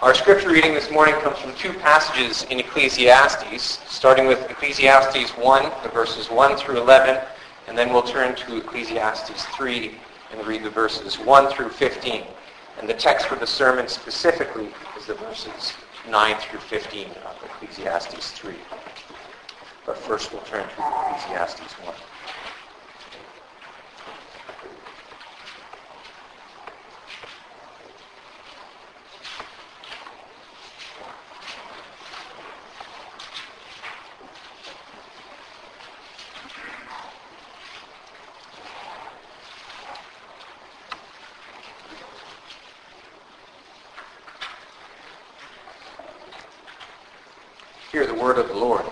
Our scripture reading this morning comes from two passages in Ecclesiastes, starting with Ecclesiastes 1, the verses 1 through 11, and then we'll turn to Ecclesiastes 3 and read the verses 1 through 15. And the text for the sermon specifically is the verses 9 through 15 of Ecclesiastes 3. But first we'll turn to Ecclesiastes 1. Hear the word of the Lord.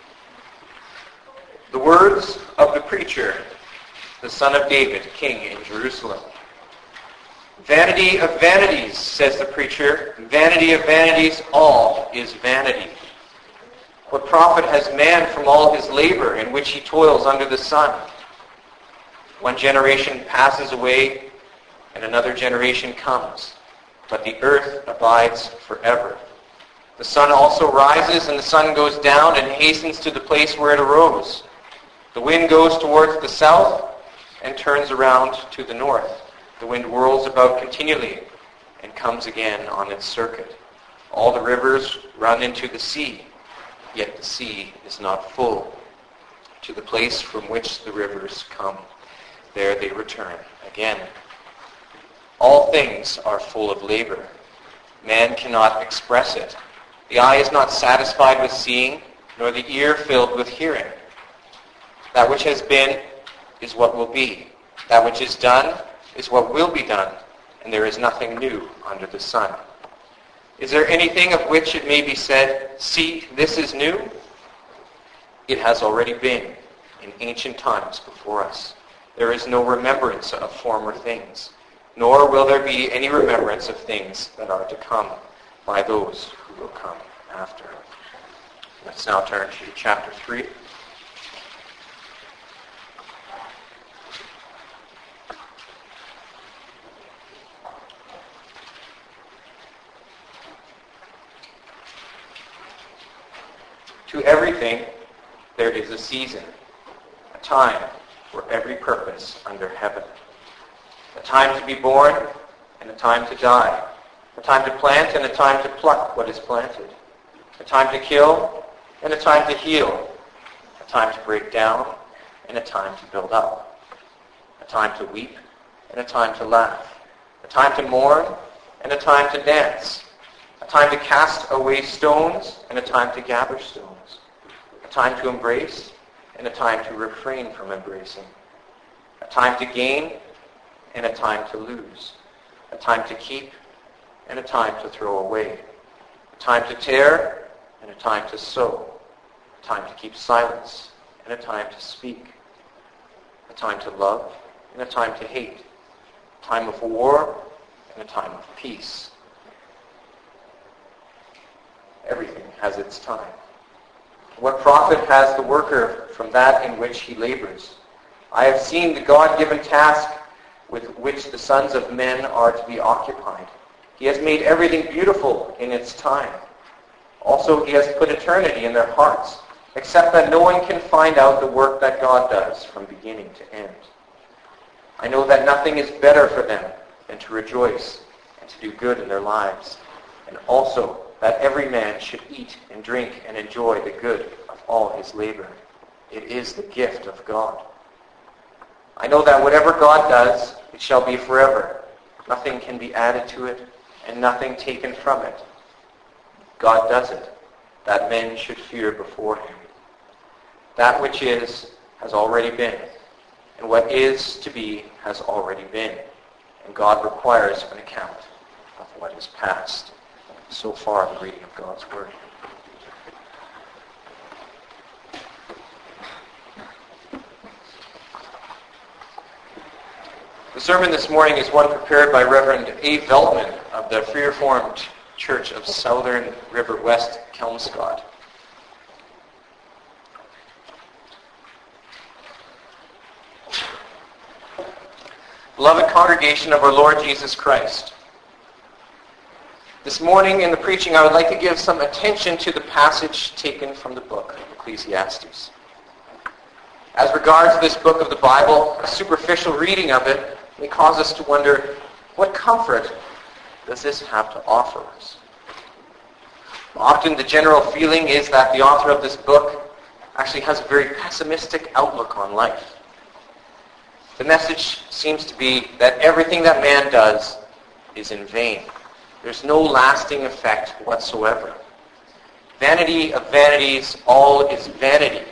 The words of the preacher, the son of David, king in Jerusalem. Vanity of vanities, says the preacher, vanity of vanities, all is vanity. What profit has man from all his labor in which he toils under the sun? One generation passes away and another generation comes, but the earth abides forever. The sun also rises and the sun goes down and hastens to the place where it arose. The wind goes towards the south and turns around to the north. The wind whirls about continually and comes again on its circuit. All the rivers run into the sea, yet the sea is not full. To the place from which the rivers come, there they return again. All things are full of labor. Man cannot express it. The eye is not satisfied with seeing, nor the ear filled with hearing. That which has been is what will be. That which is done is what will be done, and there is nothing new under the sun. Is there anything of which it may be said, "See, this is new"? It has already been in ancient times before us. There is no remembrance of former things, nor will there be any remembrance of things that are to come by those who will come after. Let's now turn to chapter 3. To everything there is a season, a time for every purpose under heaven. A time to be born and a time to die. A time to plant and a time to pluck what is planted. A time to kill and a time to heal. A time to break down and a time to build up. A time to weep and a time to laugh. A time to mourn and a time to dance. A time to cast away stones and a time to gather stones. A time to embrace and a time to refrain from embracing. A time to gain and a time to lose. A time to keep and a time to throw away. A time to tear and a time to sow. A time to keep silence and a time to speak. A time to love and a time to hate. A time of war and a time of peace. Everything has its time. What profit has the worker from that in which he labors? I have seen the God-given task with which the sons of men are to be occupied. He has made everything beautiful in its time. Also, he has put eternity in their hearts, except that no one can find out the work that God does from beginning to end. I know that nothing is better for them than to rejoice and to do good in their lives, and also that every man should eat and drink and enjoy the good of all his labor. It is the gift of God. I know that whatever God does, it shall be forever. Nothing can be added to it, and nothing taken from it. God does it, that men should fear before him. That which is has already been, and what is to be has already been, and God requires an account of what is past. So far, the reading of God's Word. The sermon this morning is one prepared by Reverend A. Veltman of the Free Reformed Church of Southern River West, Kelmscott. Beloved congregation of our Lord Jesus Christ, This morning in the preaching, I would like to give some attention to the passage taken from the book of Ecclesiastes. As regards this book of the Bible, a superficial reading of it may cause us to wonder, what comfort does this have to offer us? Often the general feeling is that the author of this book actually has a very pessimistic outlook on life. The message seems to be that everything that man does is in vain. There's no lasting effect whatsoever. Vanity of vanities, all is vanity.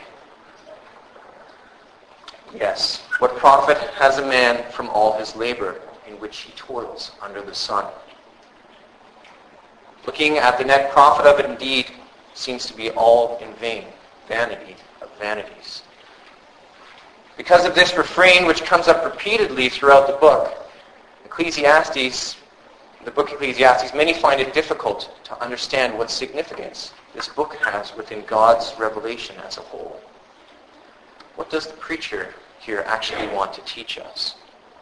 Yes, what profit has a man from all his labor in which he toils under the sun? Looking at the net profit of it indeed seems to be all in vain. Vanity of vanities. Because of this refrain which comes up repeatedly throughout the book, the book Ecclesiastes, many find it difficult to understand what significance this book has within God's revelation as a whole. What does the preacher here actually want to teach us?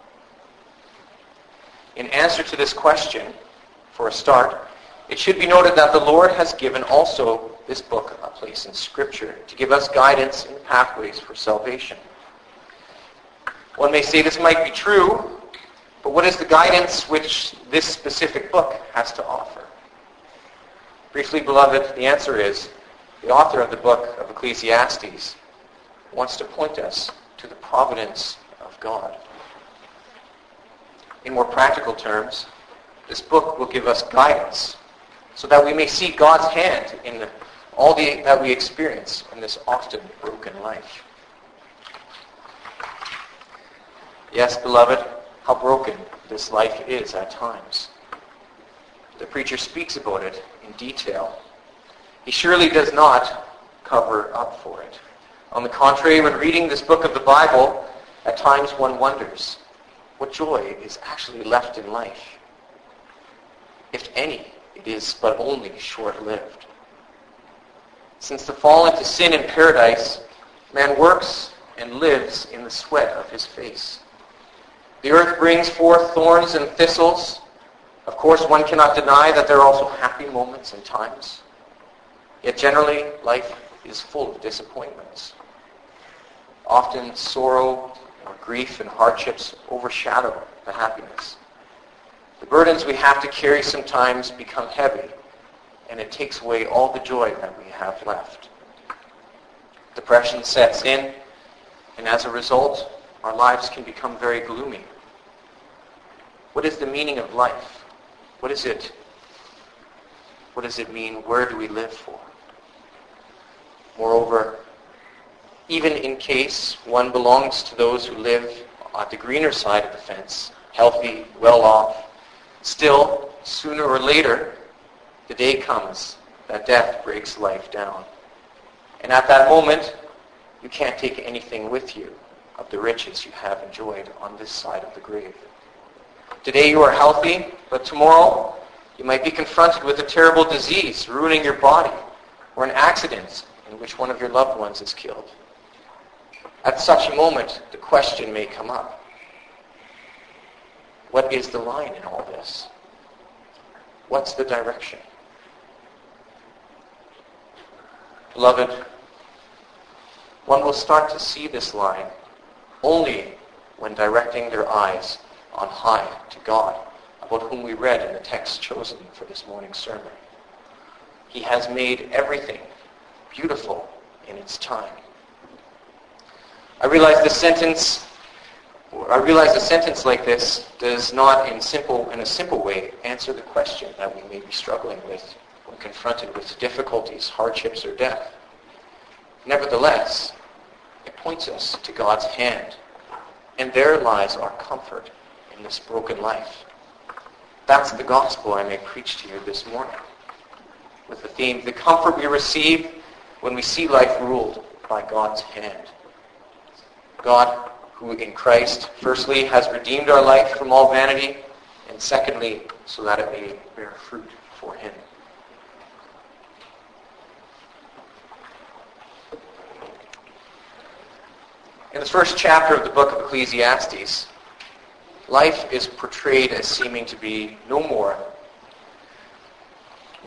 In answer to this question, for a start, it should be noted that the Lord has given also this book a place in Scripture to give us guidance in pathways for salvation. One may say this might be true, but what is the guidance which this specific book has to offer? Briefly, beloved, the answer is the author of the book of Ecclesiastes wants to point us to the providence of God. In more practical terms, this book will give us guidance so that we may see God's hand in all that we experience in this often broken life. Yes, beloved, how broken this life is at times. The preacher speaks about it in detail. He surely does not cover up for it. On the contrary, when reading this book of the Bible, at times one wonders what joy is actually left in life. If any, it is but only short-lived. Since the fall into sin in paradise, man works and lives in the sweat of his face. The earth brings forth thorns and thistles. Of course, one cannot deny that there are also happy moments and times. Yet generally, life is full of disappointments. Often sorrow or grief and hardships overshadow the happiness. The burdens we have to carry sometimes become heavy, and it takes away all the joy that we have left. Depression sets in, and as a result, our lives can become very gloomy. What is the meaning of life? What is it? What does it mean? Where do we live for? Moreover, even in case one belongs to those who live at the greener side of the fence, healthy, well off, still, sooner or later, the day comes that death breaks life down. And at that moment, you can't take anything with you of the riches you have enjoyed on this side of the grave. Today you are healthy, but tomorrow you might be confronted with a terrible disease ruining your body, or an accident in which one of your loved ones is killed. At such a moment, the question may come up. What is the line in all this? What's the direction? Beloved, one will start to see this line only when directing their eyes on high to God, about whom we read in the text chosen for this morning's sermon. He has made everything beautiful in its time. I realize a sentence like this does not in a simple way answer the question that we may be struggling with when confronted with difficulties, hardships, or death. Nevertheless, it points us to God's hand, and there lies our comfort in this broken life. That's the gospel I may preach to you this morning, with the theme, the comfort we receive when we see life ruled by God's hand. God, who in Christ, firstly, has redeemed our life from all vanity, and secondly, so that it may bear fruit for him. In the first chapter of the book of Ecclesiastes, life is portrayed as seeming to be no more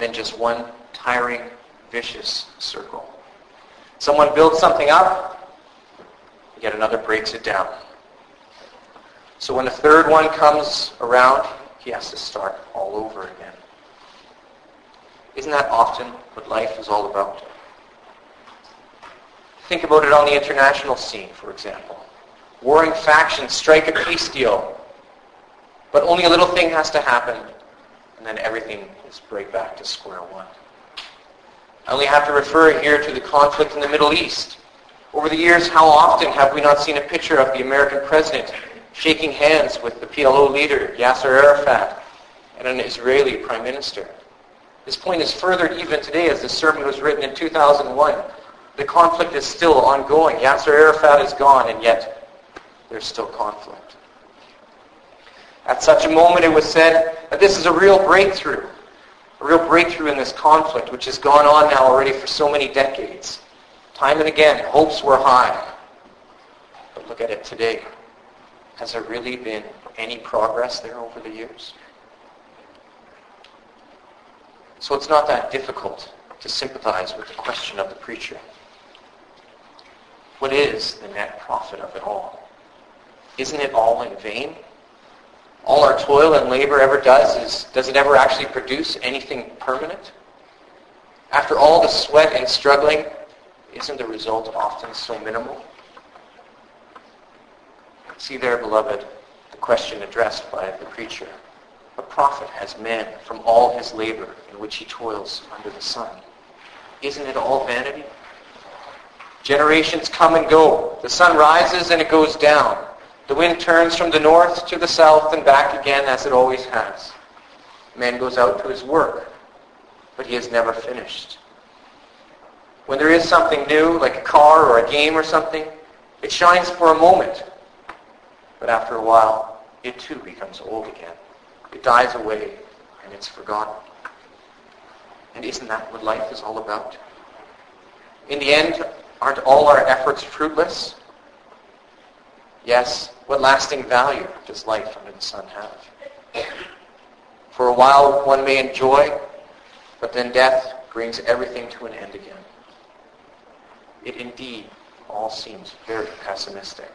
than just one tiring, vicious circle. Someone builds something up, yet another breaks it down. So when the third one comes around, he has to start all over again. Isn't that often what life is all about? Think about it on the international scene, for example. Warring factions strike a peace deal, but only a little thing has to happen, and then everything is right back to square one. I only have to refer here to the conflict in the Middle East. Over the years, how often have we not seen a picture of the American president shaking hands with the PLO leader, Yasser Arafat, and an Israeli prime minister? This point is furthered even today as the sermon was written in 2001. The conflict is still ongoing. Yasser Arafat is gone, and yet there's still conflict. At such a moment, it was said that this is a real breakthrough in this conflict, which has gone on now already for so many decades. Time and again, hopes were high. But look at it today. Has there really been any progress there over the years? So it's not that difficult to sympathize with the question of the preacher. What is the net profit of it all? Isn't it all in vain? All our toil and labor ever does it ever actually produce anything permanent? After all the sweat and struggling, isn't the result often so minimal? See there, beloved, the question addressed by the preacher. What profit has man from all his labor in which he toils under the sun? Isn't it all vanity? Generations come and go. The sun rises and it goes down. The wind turns from the north to the south and back again as it always has. Man goes out to his work, but he is never finished. When there is something new, like a car or a game or something, it shines for a moment. But after a while, it too becomes old again. It dies away and it's forgotten. And isn't that what life is all about? In the end, aren't all our efforts fruitless? Yes, what lasting value does life under the sun have? For a while one may enjoy, but then death brings everything to an end again. It indeed all seems very pessimistic.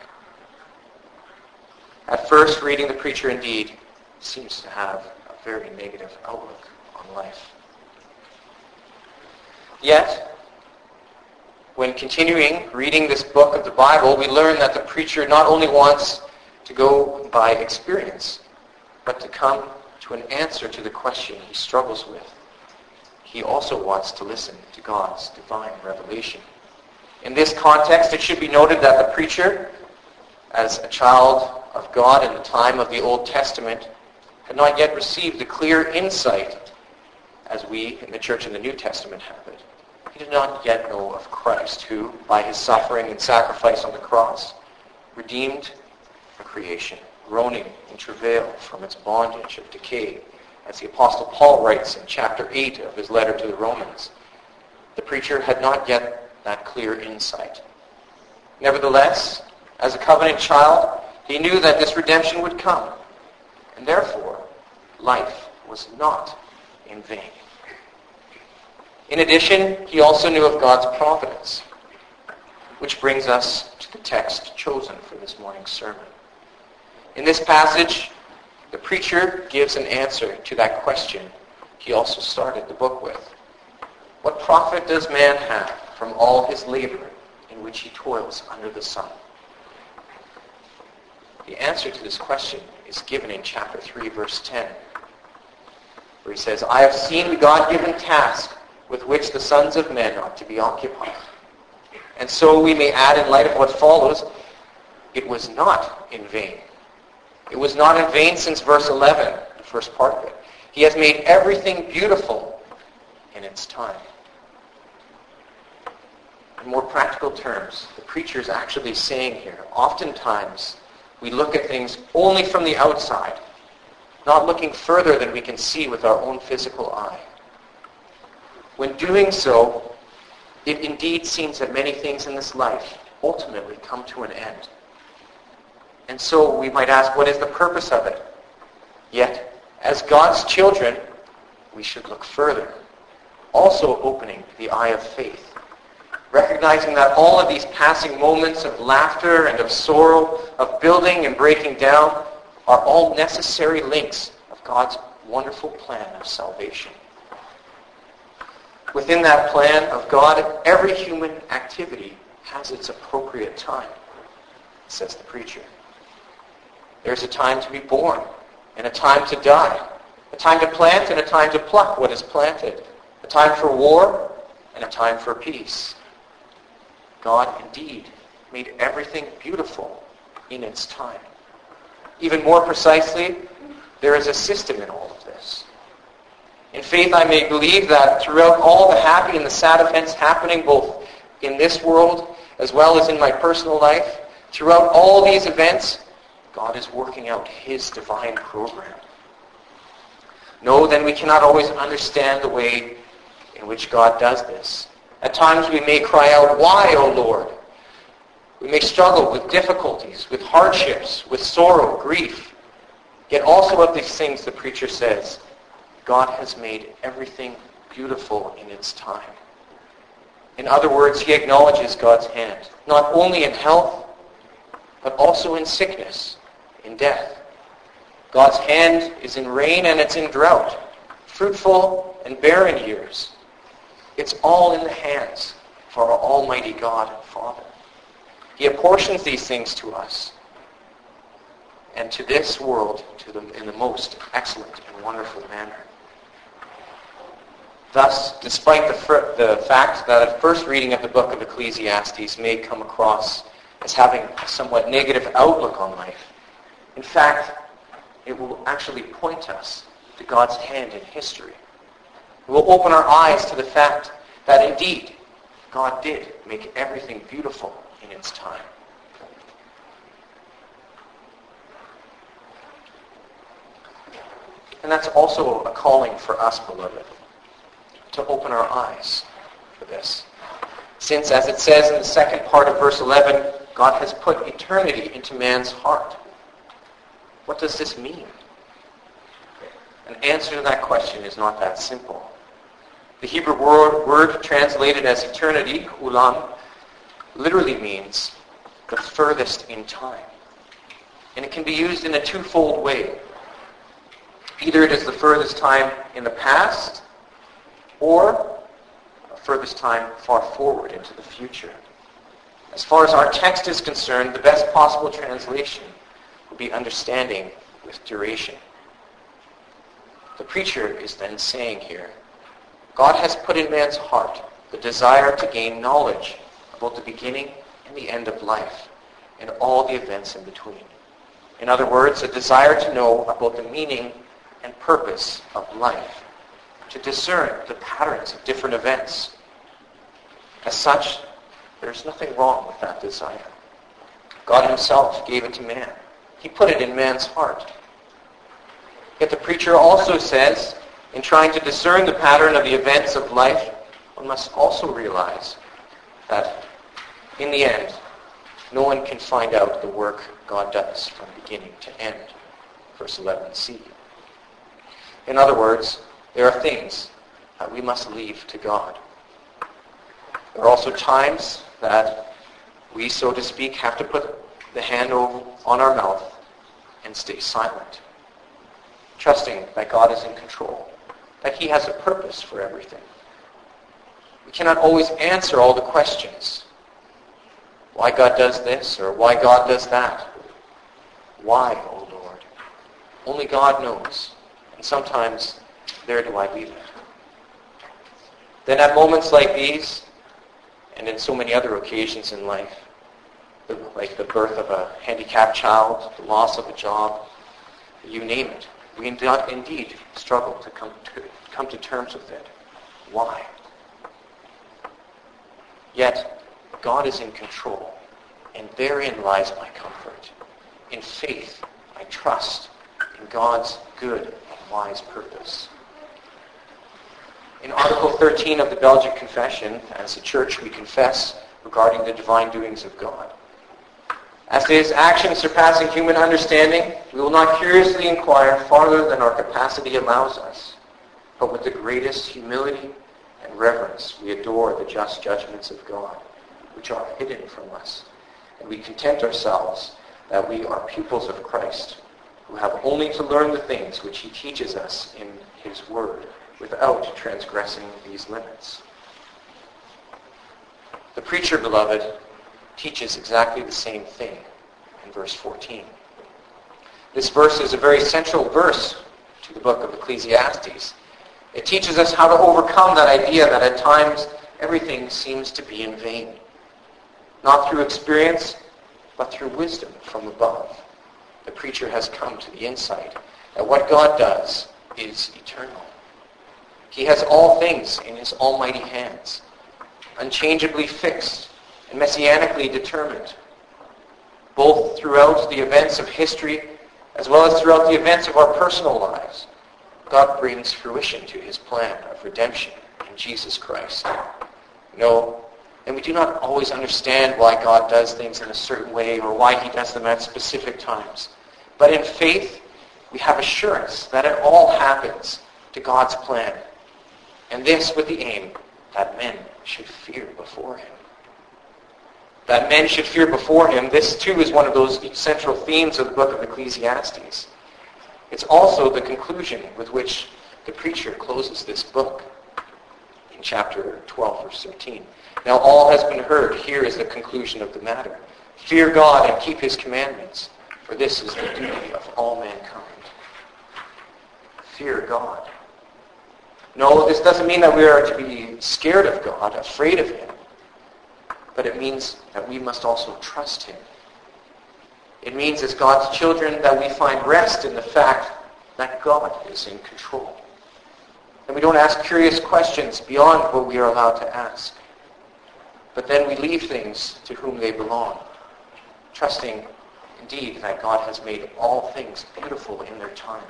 At first, reading the preacher indeed seems to have a very negative outlook on life. Yet, when continuing reading this book of the Bible, we learn that the preacher not only wants to go by experience, but to come to an answer to the question he struggles with. He also wants to listen to God's divine revelation. In this context, it should be noted that the preacher, as a child of God in the time of the Old Testament, had not yet received the clear insight as we in the church in the New Testament have it. He did not yet know of Christ, who, by his suffering and sacrifice on the cross, redeemed a creation, groaning in travail from its bondage of decay, as the Apostle Paul writes in chapter 8 of his letter to the Romans. The preacher had not yet that clear insight. Nevertheless, as a covenant child, he knew that this redemption would come, and therefore, life was not in vain. In addition, he also knew of God's providence, which brings us to the text chosen for this morning's sermon. In this passage, the preacher gives an answer to that question he also started the book with. What profit does man have from all his labor in which he toils under the sun? The answer to this question is given in chapter 3, verse 10, where he says, I have seen the God-given task with which the sons of men ought to be occupied. And so we may add in light of what follows, it was not in vain. It was not in vain since verse 11, the first part of it. He has made everything beautiful in its time. In more practical terms, the preacher is actually saying here, oftentimes we look at things only from the outside, not looking further than we can see with our own physical eye. When doing so, it indeed seems that many things in this life ultimately come to an end. And so we might ask, what is the purpose of it? Yet, as God's children, we should look further also opening the eye of faith, recognizing that all of these passing moments of laughter and of sorrow, of building and breaking down, are all necessary links of God's wonderful plan of salvation. Within that plan of God, every human activity has its appropriate time, says the preacher. There's a time to be born and a time to die, a time to plant and a time to pluck what is planted, a time for war and a time for peace. God indeed made everything beautiful in its time. Even more precisely, there is a system in all of this. In faith, I may believe that throughout all the happy and the sad events happening both in this world as well as in my personal life, throughout all these events, God is working out his divine program. No, then we cannot always understand the way in which God does this. At times we may cry out, "Why, O Lord?" We may struggle with difficulties, with hardships, with sorrow, grief. Yet also of these things, the preacher says, God has made everything beautiful in its time. In other words, he acknowledges God's hand, not only in health, but also in sickness, in death. God's hand is in rain and it's in drought, fruitful and barren years. It's all in the hands of our Almighty God and Father. He apportions these things to us and to this world in the most excellent and wonderful manner. Thus, despite the fact that a first reading of the book of Ecclesiastes may come across as having a somewhat negative outlook on life, in fact, it will actually point us to God's hand in history. It will open our eyes to the fact that indeed, God did make everything beautiful in its time. And that's also a calling for us, beloved, to open our eyes for this. Since, as it says in the second part of verse 11, God has put eternity into man's heart. What does this mean? An answer to that question is not that simple. The Hebrew word translated as eternity, ulam, literally means the furthest in time. And it can be used in a twofold way. Either it is the furthest time in the past, or the furthest time far forward into the future. As far as our text is concerned, the best possible translation would be understanding with duration. The preacher is then saying here, God has put in man's heart the desire to gain knowledge about the beginning and the end of life and all the events in between. In other words, a desire to know about the meaning and purpose of life, to discern the patterns of different events. As such, there's nothing wrong with that desire. God himself gave it to man. He put it in man's heart. Yet the preacher also says, in trying to discern the pattern of the events of life, one must also realize that in the end, no one can find out the work God does from beginning to end. Verse 11c. In other words, there are things that we must leave to God. There are also times that we, so to speak, have to put the hand on our mouth and stay silent, trusting that God is in control, that he has a purpose for everything. We cannot always answer all the questions. Why God does this, or why God does that? Why, O Lord? Only God knows. And sometimes, there do I leave it. Then at moments like these, and in so many other occasions in life, like the birth of a handicapped child, the loss of a job, you name it, we indeed struggle to come to terms with it. Why? Yet, God is in control, and therein lies my comfort. In faith, I trust in God's good and wise purpose. In Article 13 of the Belgic Confession, as a church we confess regarding the divine doings of God. As to his actions surpassing human understanding, we will not curiously inquire farther than our capacity allows us, but with the greatest humility and reverence, we adore the just judgments of God, which are hidden from us. And we content ourselves that we are pupils of Christ, who have only to learn the things which he teaches us in his word, without transgressing these limits. The preacher, beloved, teaches exactly the same thing in verse 14. This verse is a very central verse to the book of Ecclesiastes. It teaches us how to overcome that idea that at times everything seems to be in vain. Not through experience, but through wisdom from above. The preacher has come to the insight that what God does is eternal. He has all things in his almighty hands, unchangeably fixed and messianically determined, both throughout the events of history as well as throughout the events of our personal lives. God brings fruition to his plan of redemption in Jesus Christ. No, and we do not always understand why God does things in a certain way or why he does them at specific times. But in faith, we have assurance that it all happens to God's plan. And this with the aim that men should fear before him. That men should fear before him, this too is one of those central themes of the book of Ecclesiastes. It's also the conclusion with which the preacher closes this book in chapter 12, verse 13. Now all has been heard. Here is the conclusion of the matter. Fear God and keep his commandments, for this is the duty of all mankind. Fear God. No, this doesn't mean that we are to be scared of God, afraid of him. But it means that we must also trust him. It means as God's children that we find rest in the fact that God is in control. And we don't ask curious questions beyond what we are allowed to ask. But then we leave things to whom they belong, trusting indeed that God has made all things beautiful in their time.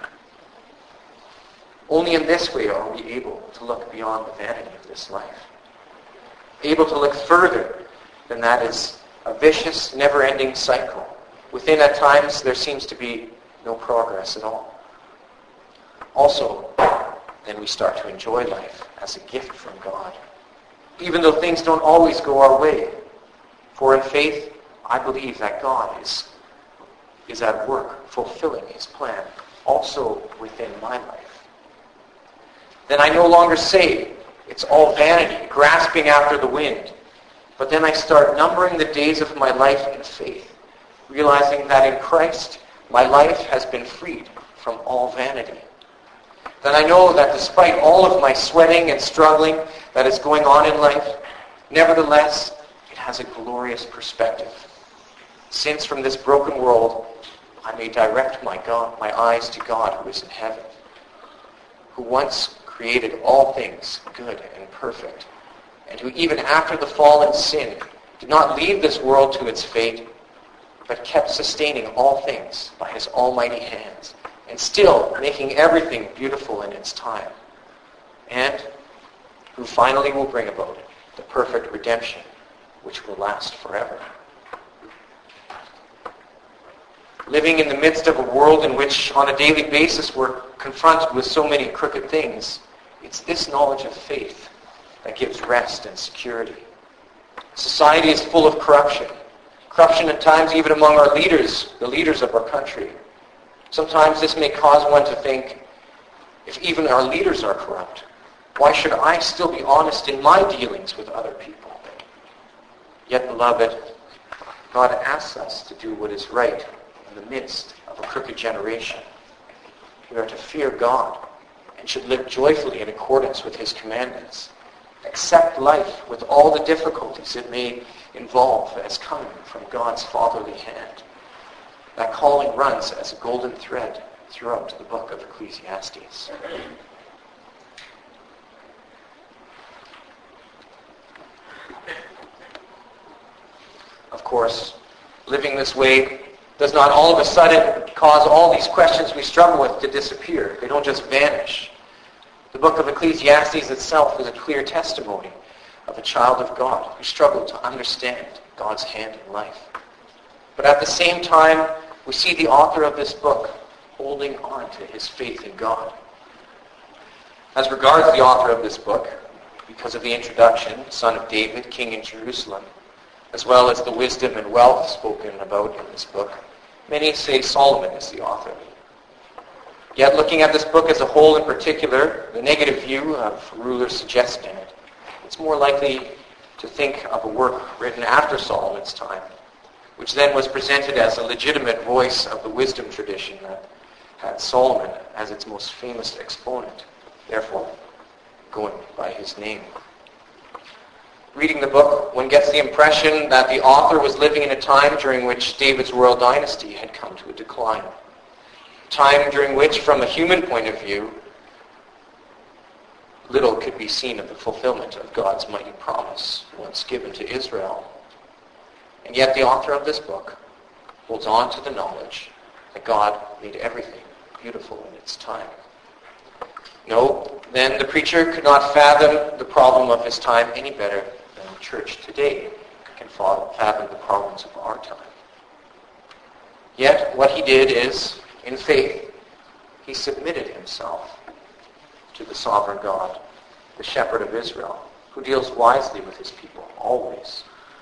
Only in this way are we able to look beyond the vanity of this life, able to look further than that is a vicious, never-ending cycle. Within, at times, there seems to be no progress at all. Also, then we start to enjoy life as a gift from God, even though things don't always go our way. For in faith, I believe that God is at work fulfilling his plan, also within my life. Then I no longer say, it's all vanity, grasping after the wind. But then I start numbering the days of my life in faith, realizing that in Christ, my life has been freed from all vanity. Then I know that despite all of my sweating and struggling that is going on in life, nevertheless, it has a glorious perspective. Since from this broken world, I may direct my eyes to God who is in heaven, who once created all things good and perfect, and who even after the fall and sin did not leave this world to its fate, but kept sustaining all things by his almighty hands, and still making everything beautiful in its time, and who finally will bring about the perfect redemption which will last forever. Living in the midst of a world in which on a daily basis we're confronted with so many crooked things, it's this knowledge of faith that gives rest and security. Society is full of corruption. Corruption at times even among our leaders, the leaders of our country. Sometimes this may cause one to think, if even our leaders are corrupt, why should I still be honest in my dealings with other people? Yet, beloved, God asks us to do what is right in the midst of a crooked generation. We are to fear God and should live joyfully in accordance with his commandments. Accept life with all the difficulties it may involve as coming from God's fatherly hand. That calling runs as a golden thread throughout the book of Ecclesiastes. Of course, living this way does not all of a sudden cause all these questions we struggle with to disappear. They don't just vanish. The book of Ecclesiastes itself is a clear testimony of a child of God who struggled to understand God's hand in life. But at the same time, we see the author of this book holding on to his faith in God. As regards the author of this book, because of the introduction, Son of David, King in Jerusalem, as well as the wisdom and wealth spoken about in this book, many say Solomon is the author. Yet looking at this book as a whole, in particular, the negative view of rulers suggested in it, it's more likely to think of a work written after Solomon's time, which then was presented as a legitimate voice of the wisdom tradition that had Solomon as its most famous exponent, therefore going by his name. Reading the book, one gets the impression that the author was living in a time during which David's royal dynasty had come to a decline. A time during which, from a human point of view, little could be seen of the fulfillment of God's mighty promise once given to Israel. And yet the author of this book holds on to the knowledge that God made everything beautiful in its time. No, then the preacher could not fathom the problem of his time any better than the church today can fathom the problems of our time. Yet what he did is, in faith, he submitted himself to the sovereign God, the shepherd of Israel, who deals wisely with his people, always.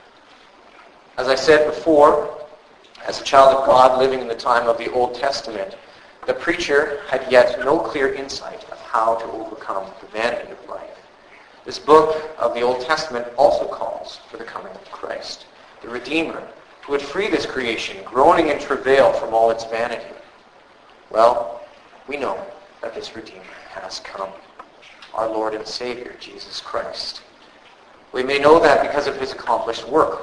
As I said before, as a child of God living in the time of the Old Testament, the preacher had yet no clear insight of how to overcome the vanity of life. This book of the Old Testament also calls for the coming of Christ, the Redeemer, who would free this creation, groaning in travail from all its vanity. Well, we know that this Redeemer has come, our Lord and Savior, Jesus Christ. We may know that because of his accomplished work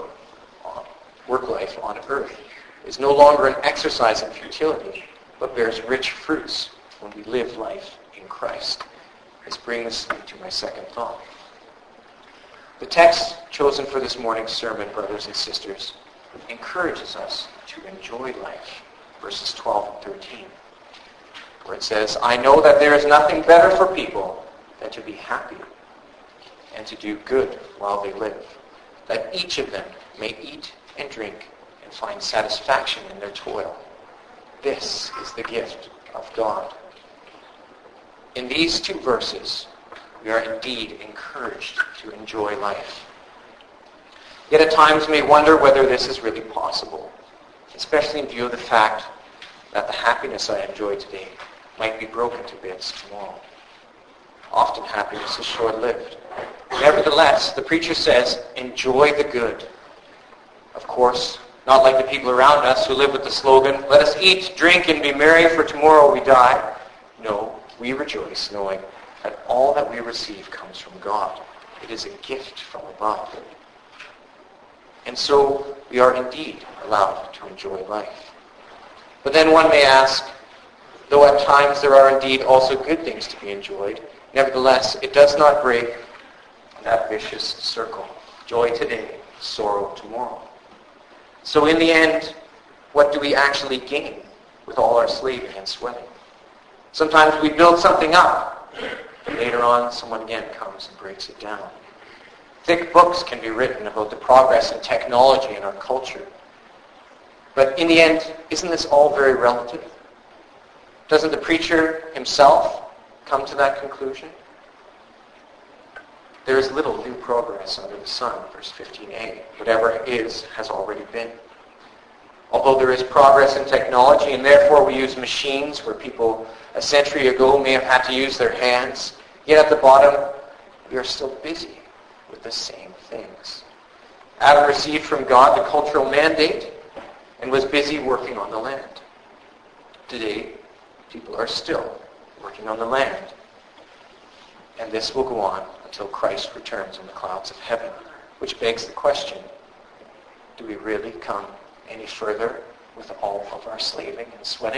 life on earth is no longer an exercise in futility, but bears rich fruits when we live life in Christ. This brings me to my second thought. The text chosen for this morning's sermon, brothers and sisters, encourages us to enjoy life. Verses 12 and 13, where it says, I know that there is nothing better for people than to be happy and to do good while they live, that each of them may eat and drink and find satisfaction in their toil. This is the gift of God. In these two verses, we are indeed encouraged to enjoy life. Yet at times we may wonder whether this is really possible, especially in view of the fact that the happiness I enjoy today might be broken to bits tomorrow. Often happiness is short-lived. Nevertheless, the preacher says, enjoy the good. Of course, not like the people around us who live with the slogan, let us eat, drink, and be merry, for tomorrow we die. No, we rejoice knowing that all that we receive comes from God. It is a gift from above. And so we are indeed allowed to enjoy life. But then one may ask, though at times there are indeed also good things to be enjoyed, nevertheless, it does not break that vicious circle. Joy today, sorrow tomorrow. So in the end, what do we actually gain with all our slaving and sweating? Sometimes we build something up. Later on, someone again comes and breaks it down. Thick books can be written about the progress in technology in our culture. But in the end, isn't this all very relative? Doesn't the preacher himself come to that conclusion? There is little new progress under the sun, verse 15a. Whatever is has already been. Although there is progress in technology, and therefore we use machines where people a century ago may have had to use their hands, yet at the bottom, we are still busy with the same things. Adam received from God the cultural mandate and was busy working on the land. Today, people are still working on the land. And this will go on until Christ returns in the clouds of heaven, which begs the question, do we really come any further with all of our slaving and sweating?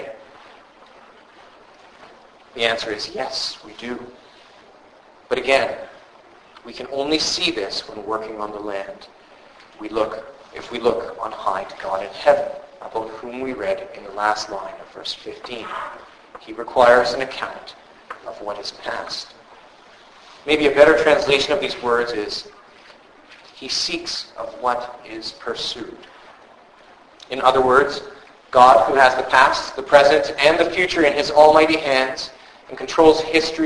The answer is yes, we do. But again, we can only see this when working on the land. If we look on high to God in heaven, about whom we read in the last line of verse 15. He requires an account of what is past. Maybe a better translation of these words is, he seeks of what is pursued. In other words, God, who has the past, the present, and the future in his almighty hands, and controls history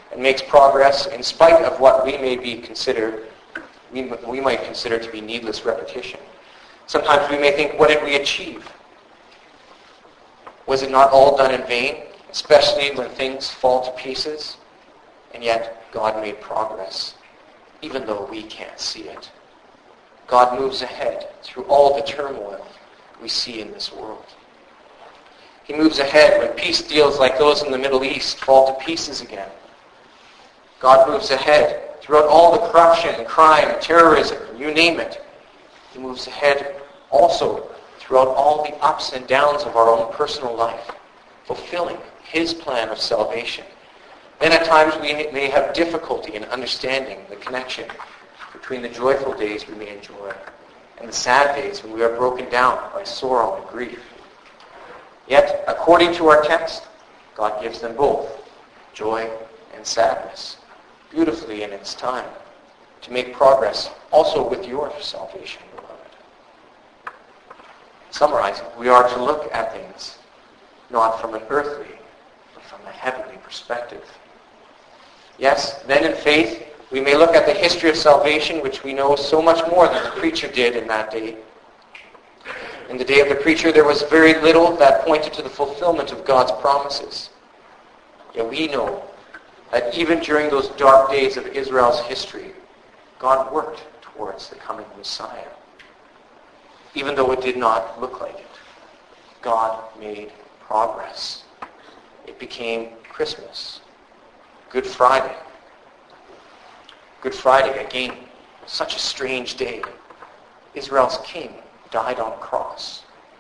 and makes progress in spite of what we might consider to be needless repetition. Sometimes we may think, what did we achieve? Was it not all done in vain, especially when things fall to pieces? And yet, God made progress, even though we can't see it. God moves ahead through all the turmoil we see in this world. He moves ahead when peace deals like those in the Middle East fall to pieces again. God moves ahead throughout all the corruption and crime and terrorism, you name it. He moves ahead also throughout all the ups and downs of our own personal life, fulfilling His plan of salvation. Then at times we may have difficulty in understanding the connection between the joyful days we may enjoy and the sad days when we are broken down by sorrow and grief. Yet, according to our text, God gives them both, joy and sadness, beautifully in its time, to make progress also with your salvation, beloved. Summarizing, we are to look at things not from an earthly, but from a heavenly perspective. Yes, then in faith, we may look at the history of salvation, which we know so much more than the preacher did in that day. In the day of the preacher, there was very little that pointed to the fulfillment of God's promises. Yet we know that even during those dark days of Israel's history, God worked towards the coming Messiah. Even though it did not look like it, God made progress. It became Christmas, Good Friday. Good Friday, again, such a strange day. Israel's king died on a cross.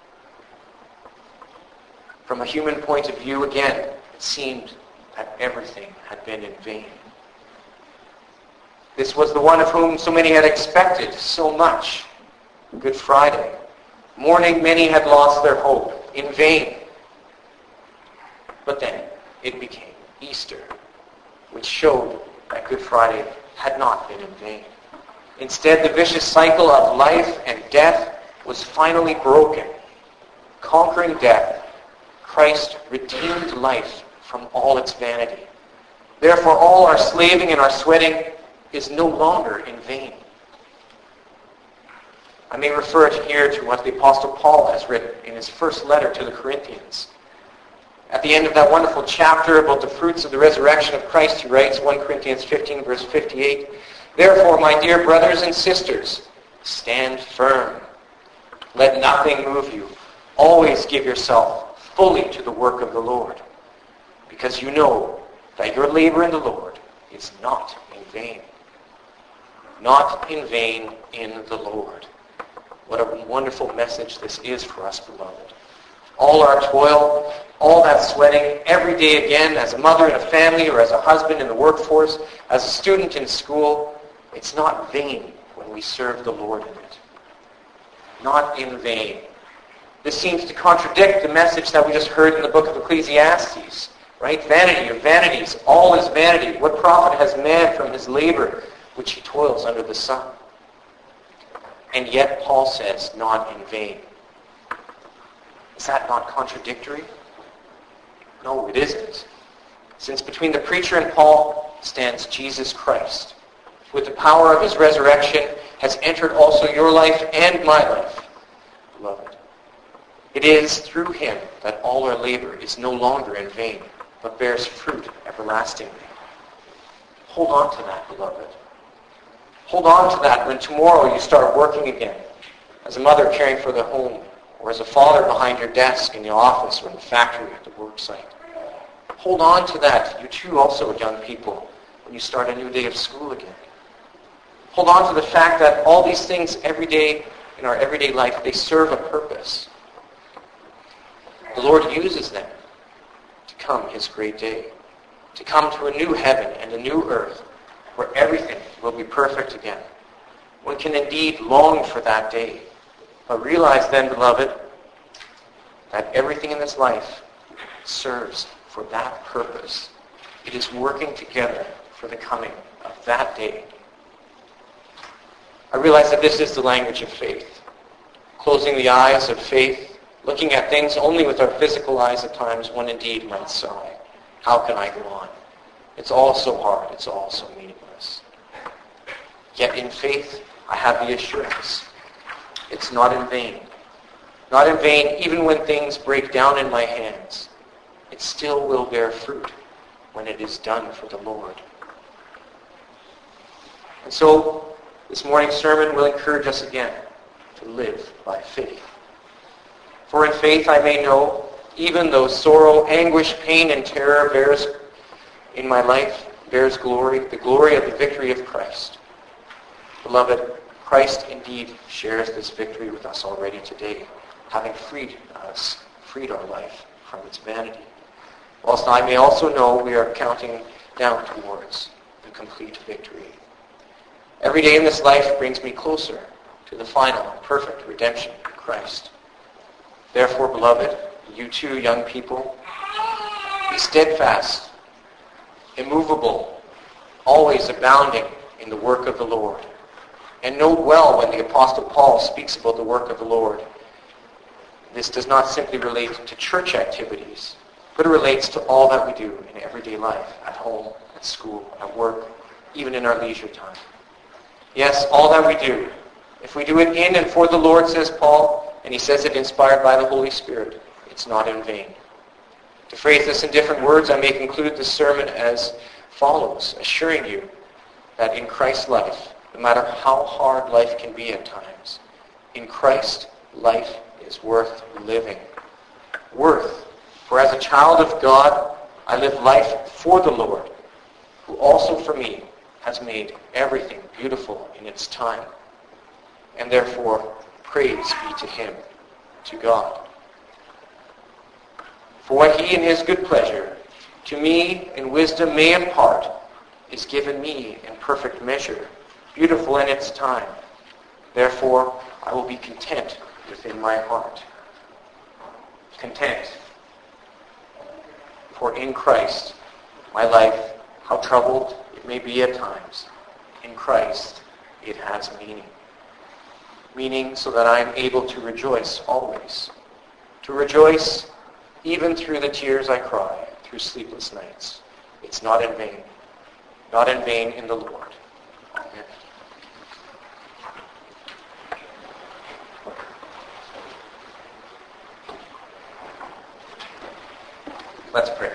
From a human point of view, again, it seemed that everything had been in vain. This was the one of whom so many had expected so much. Good Friday. Morning, many had lost their hope in vain. But then it became Easter, which showed that Good Friday had not been in vain. Instead, the vicious cycle of life and death was finally broken. Conquering death, Christ redeemed life from all its vanity. Therefore, all our slaving and our sweating is no longer in vain. I may refer here to what the Apostle Paul has written in his first letter to the Corinthians. At the end of that wonderful chapter about the fruits of the resurrection of Christ, he writes, 1 Corinthians 15, verse 58, "Therefore, my dear brothers and sisters, stand firm. Let nothing move you. Always give yourself fully to the work of the Lord, because you know that your labor in the Lord is not in vain." Not in vain in the Lord. What a wonderful message this is for us, beloved. All our toil, all that sweating, every day again, as a mother in a family or as a husband in the workforce, as a student in school, it's not vain when we serve the Lord in it. Not in vain. This seems to contradict the message that we just heard in the book of Ecclesiastes, right? Vanity of vanities, all is vanity. What profit has man from his labor, which he toils under the sun? And yet Paul says, not in vain. Is that not contradictory? No, it isn't. Since between the preacher and Paul stands Jesus Christ, who with the power of his resurrection has entered also your life and my life, beloved. It is through him that all our labor is no longer in vain, but bears fruit everlastingly. Hold on to that, beloved. Hold on to that when tomorrow you start working again, as a mother caring for the home, or as a father behind your desk in the office or in the factory at the work site. Hold on to that, you too also, young people, when you start a new day of school again. Hold on to the fact that all these things every day in our everyday life, they serve a purpose. The Lord uses them to come his great day, to come to a new heaven and a new earth where everything will be perfect again. One can indeed long for that day. But realize then, beloved, that everything in this life serves for that purpose. It is working together for the coming of that day. I realize that this is the language of faith. Closing the eyes of faith, looking at things only with our physical eyes at times, one indeed might sigh. How can I go on? It's all so hard. It's all so meaningless. Yet in faith, I have the assurance. It's not in vain. Not in vain, even when things break down in my hands. It still will bear fruit when it is done for the Lord. And so, this morning's sermon will encourage us again to live by faith. For in faith I may know, even though sorrow, anguish, pain, and terror bears in my life, bears glory, the glory of the victory of Christ. Beloved, Christ indeed shares this victory with us already today, having freed our life from its vanity. Whilst I may also know we are counting down towards the complete victory. Every day in this life brings me closer to the final and perfect redemption in Christ. Therefore, beloved, you too, young people, be steadfast, immovable, always abounding in the work of the Lord. And note well when the Apostle Paul speaks about the work of the Lord, this does not simply relate to church activities, but it relates to all that we do in everyday life, at home, at school, at work, even in our leisure time. Yes, all that we do. If we do it in and for the Lord, says Paul, and he says it inspired by the Holy Spirit, it's not in vain. To phrase this in different words, I may conclude this sermon as follows, assuring you that in Christ's life, no matter how hard life can be at times, in Christ, life is worth living. Worth. For as a child of God, I live life for the Lord, who also for me has made everything beautiful in its time. And therefore, praise be to him, to God. For what he in his good pleasure to me in wisdom may impart is given me in perfect measure, beautiful in its time. Therefore, I will be content within my heart. Content. For in Christ, my life, how troubled it may be at times, in Christ it has meaning. Meaning so that I am able to rejoice always. To rejoice even through the tears I cry, through sleepless nights. It's not in vain. Not in vain in the Lord. Amen. Let's pray.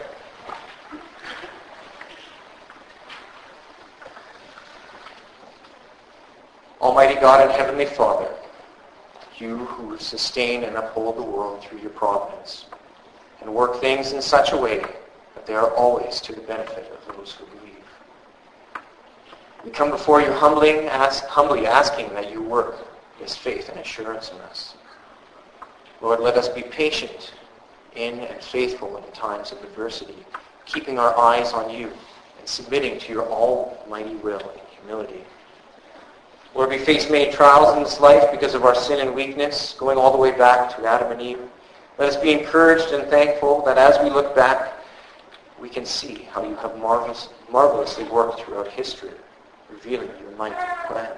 Almighty God and Heavenly Father, you who sustain and uphold the world through your providence, and work things in such a way that they are always to the benefit of those who believe. We come before you humbly asking that you work this faith and assurance in us. Lord, let us be patient in and faithful in times of adversity, keeping our eyes on you and submitting to your almighty will in humility. Lord, we face many trials in this life because of our sin and weakness, going all the way back to Adam and Eve. Let us be encouraged and thankful that as we look back, we can see how you have marvelously worked throughout history, revealing your mighty plan.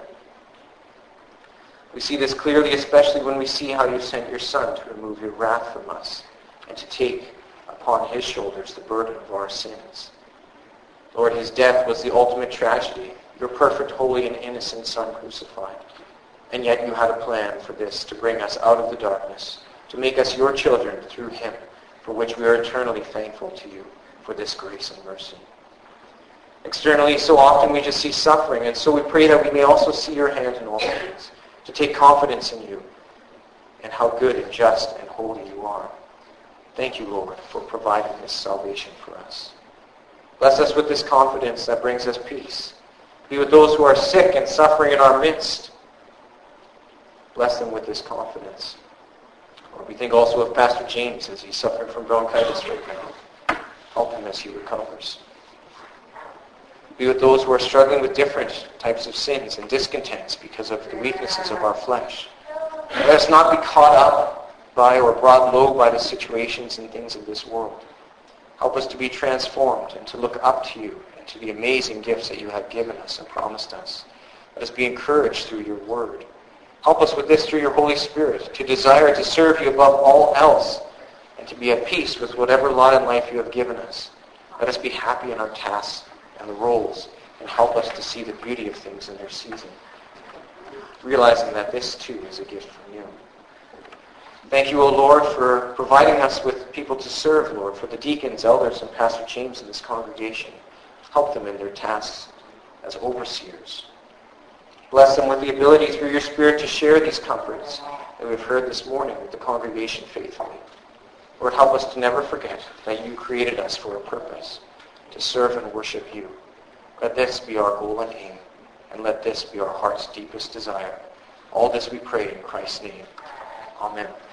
We see this clearly, especially when we see how you sent your Son to remove your wrath from us and to take upon his shoulders the burden of our sins. Lord, his death was the ultimate tragedy, your perfect, holy, and innocent Son crucified. And yet you had a plan for this, to bring us out of the darkness, to make us your children through him, for which we are eternally thankful to you for this grace and mercy. Externally, so often we just see suffering, and so we pray that we may also see your hand in all things, to take confidence in you and how good and just and holy you are. Thank you, Lord, for providing this salvation for us. Bless us with this confidence that brings us peace. Be with those who are sick and suffering in our midst. Bless them with this confidence. Lord, we think also of Pastor James as he's suffering from bronchitis right now. Help him as he recovers. Be with those who are struggling with different types of sins and discontents because of the weaknesses of our flesh. Let us not be caught up by or brought low by the situations and things of this world. Help us to be transformed and to look up to you and to the amazing gifts that you have given us and promised us. Let us be encouraged through your word. Help us with this through your Holy Spirit, to desire to serve you above all else and to be at peace with whatever lot in life you have given us. Let us be happy in our tasks and the roles, and help us to see the beauty of things in their season, realizing that this too is a gift from you. Thank you, O Lord, for providing us with people to serve, Lord, for the deacons, elders, and Pastor James in this congregation. Help them in their tasks as overseers. Bless them with the ability through your Spirit to share these comforts that we've heard this morning with the congregation faithfully. Lord, help us to never forget that you created us for a purpose, to serve and worship you. Let this be our goal and aim, and let this be our heart's deepest desire. All this we pray in Christ's name. Amen.